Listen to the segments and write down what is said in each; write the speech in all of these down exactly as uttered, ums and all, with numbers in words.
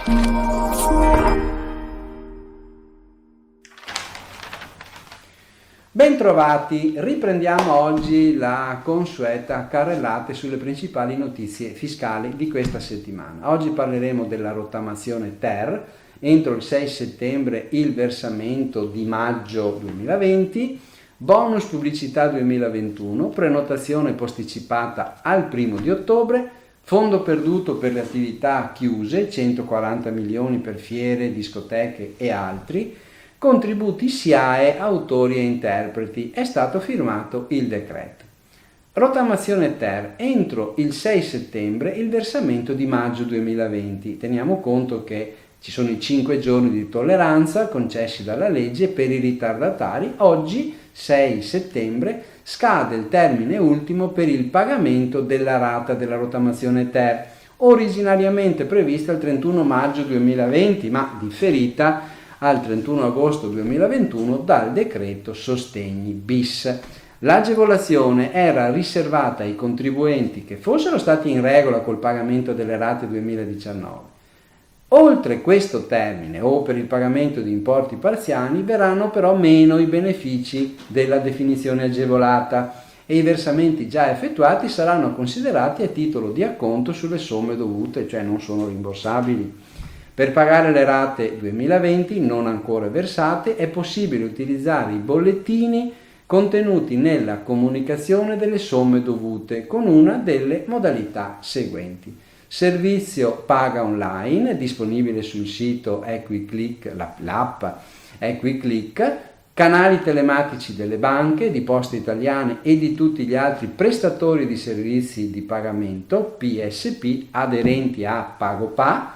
Bentrovati, riprendiamo oggi la consueta carrellata sulle principali notizie fiscali di questa settimana. Oggi parleremo della rottamazione ter, entro il sei settembre il versamento di maggio duemilaventi, bonus pubblicità duemilaventuno, prenotazione posticipata al primo di ottobre, fondo perduto per le attività chiuse, centoquaranta milioni per fiere, discoteche e altri, contributi S I A E, autori e interpreti, è stato firmato il decreto. Rottamazione ter, entro il sei settembre il versamento di maggio duemilaventi. Teniamo conto che ci sono i cinque giorni di tolleranza concessi dalla legge per i ritardatari. Oggi, sei settembre, scade il termine ultimo per il pagamento della rata della rottamazione ter, originariamente prevista il trentuno maggio duemilaventi, ma differita al trentuno agosto duemilaventuno dal decreto sostegni bis. L'agevolazione era riservata ai contribuenti che fossero stati in regola col pagamento delle rate duemiladiciannove. Oltre questo termine o per il pagamento di importi parziali verranno però meno i benefici della definizione agevolata e i versamenti già effettuati saranno considerati a titolo di acconto sulle somme dovute, cioè non sono rimborsabili. Per pagare le rate duemilaventi non ancora versate è possibile utilizzare i bollettini contenuti nella comunicazione delle somme dovute con una delle modalità seguenti. Servizio paga online disponibile sul sito EquiClick, l'app EquiClick, canali telematici delle banche, di Poste Italiane e di tutti gli altri prestatori di servizi di pagamento P S P aderenti a PagoPA,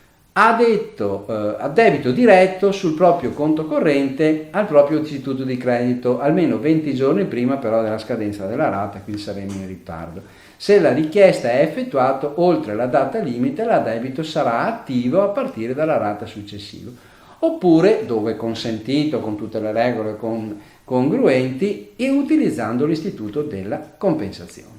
Addetto, eh, a debito diretto sul proprio conto corrente al proprio istituto di credito almeno venti giorni prima però della scadenza della rata, quindi saremo in ritardo. Se la richiesta è effettuata oltre la data limite, l'addebito sarà attivo a partire dalla rata successiva. Oppure, dove consentito con tutte le regole con, congruenti, e utilizzando l'istituto della compensazione.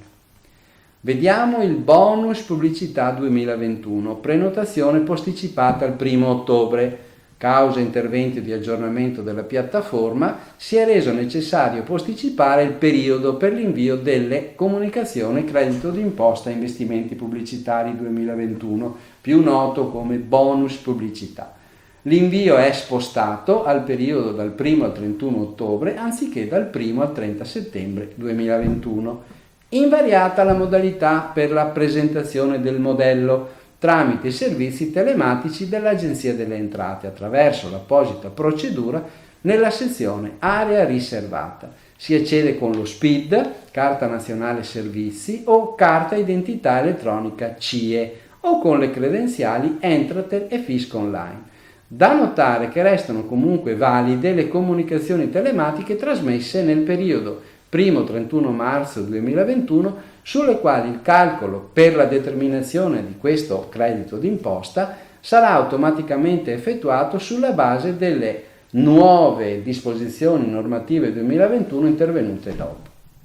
Vediamo il bonus pubblicità duemilaventuno, prenotazione posticipata al primo ottobre. Causa interventi di aggiornamento della piattaforma, si è reso necessario posticipare il periodo per l'invio delle comunicazioni credito d'imposta investimenti pubblicitari duemilaventuno, più noto come bonus pubblicità. L'invio è spostato al periodo dal primo al trentuno ottobre anziché dal primo al trenta settembre duemilaventuno. Invariata la modalità per la presentazione del modello tramite i servizi telematici dell'Agenzia delle Entrate attraverso l'apposita procedura nella sezione Area riservata. Si accede con lo S P I D, Carta Nazionale Servizi, o Carta Identità Elettronica C I E, o con le credenziali Entratel e Fisco Online. Da notare che restano comunque valide le comunicazioni telematiche trasmesse nel periodo primo trentuno marzo duemilaventuno, sulle quali il calcolo per la determinazione di questo credito d'imposta sarà automaticamente effettuato sulla base delle nuove disposizioni normative duemilaventuno intervenute dopo.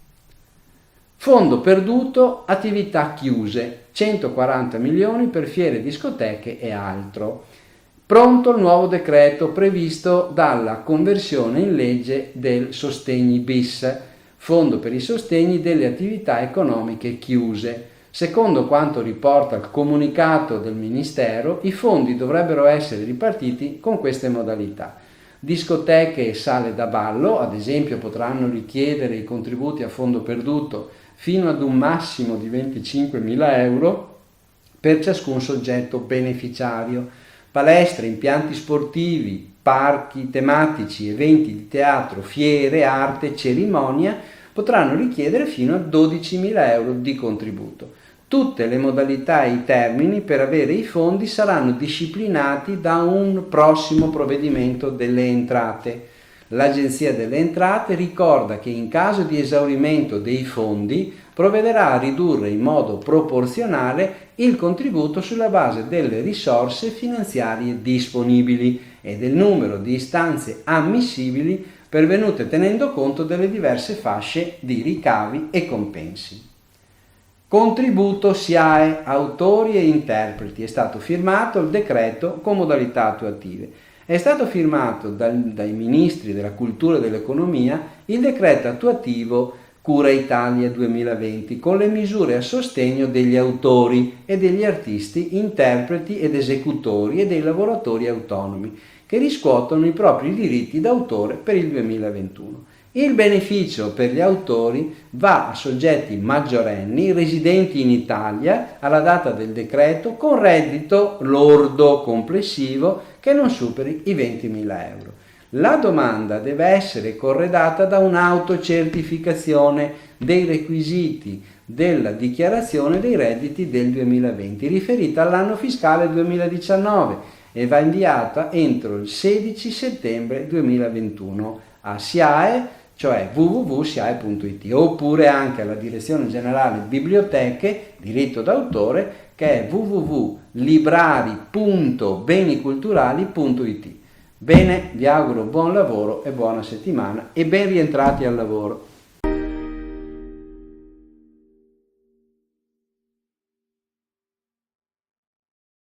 Fondo perduto, attività chiuse, centoquaranta milioni per fiere, discoteche e altro. Pronto il nuovo decreto previsto dalla conversione in legge del sostegni bis, fondo per i sostegni delle attività economiche chiuse. Secondo quanto riporta il comunicato del Ministero, i fondi dovrebbero essere ripartiti con queste modalità. Discoteche e sale da ballo, ad esempio, potranno richiedere i contributi a fondo perduto fino ad un massimo di venticinquemila euro per ciascun soggetto beneficiario. Palestre, impianti sportivi, parchi tematici, eventi di teatro, fiere, arte, cerimonia potranno richiedere fino a dodicimila euro di contributo. Tutte le modalità e i termini per avere i fondi saranno disciplinati da un prossimo provvedimento delle entrate. L'Agenzia delle Entrate ricorda che in caso di esaurimento dei fondi provvederà a ridurre in modo proporzionale il contributo sulla base delle risorse finanziarie disponibili e del numero di istanze ammissibili pervenute tenendo conto delle diverse fasce di ricavi e compensi. Contributo SIAE, autori e interpreti. È stato firmato il decreto con modalità attuative. È stato firmato dal, dai ministri della cultura e dell'economia il decreto attuativo Cura Italia duemilaventi con le misure a sostegno degli autori e degli artisti, interpreti ed esecutori e dei lavoratori autonomi che riscuotono i propri diritti d'autore per il duemilaventuno. Il beneficio per gli autori va a soggetti maggiorenni residenti in Italia alla data del decreto con reddito lordo complessivo che non superi i ventimila euro. La domanda deve essere corredata da un'autocertificazione dei requisiti della dichiarazione dei redditi del duemilaventi riferita all'anno fiscale duemiladiciannove e va inviata entro il sedici settembre duemilaventuno a SIAE, cioè w w w punto siae punto i t, oppure anche alla Direzione Generale Biblioteche, diritto d'autore, che è w w w punto librari punto beniculturali punto i t. Bene, vi auguro buon lavoro e buona settimana e ben rientrati al lavoro.